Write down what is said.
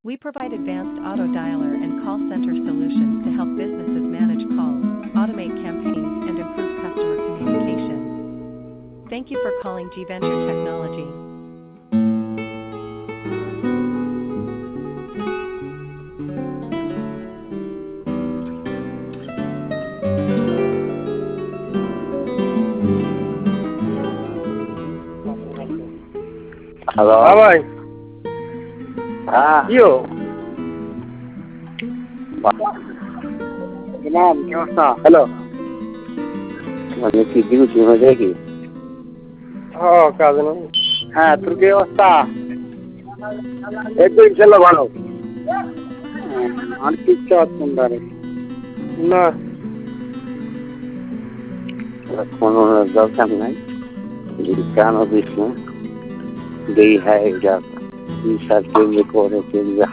We provide advanced auto dialer and call center solutions to help businesses manage calls, automate campaigns, and improve customer communication. Thank you for calling G Venture Technology. Hello. হ্যাঁ ভাই, হ্যাঁ কি হো? ইমাম কি অবস্থা? Hello, মানে কি ডিউটি হয়ে যায় কি? কাজে নেই। হ্যাঁ, তোর কি অবস্থা? এই তো ইনশাল্লাহ ভালো। আর কিচ্ছু হচ্ছে না রে। না, কোনো দরকার নাই, কেন দিস না? দেই হ্যাঁ এটা 2 সাল চলবে করে চলবে।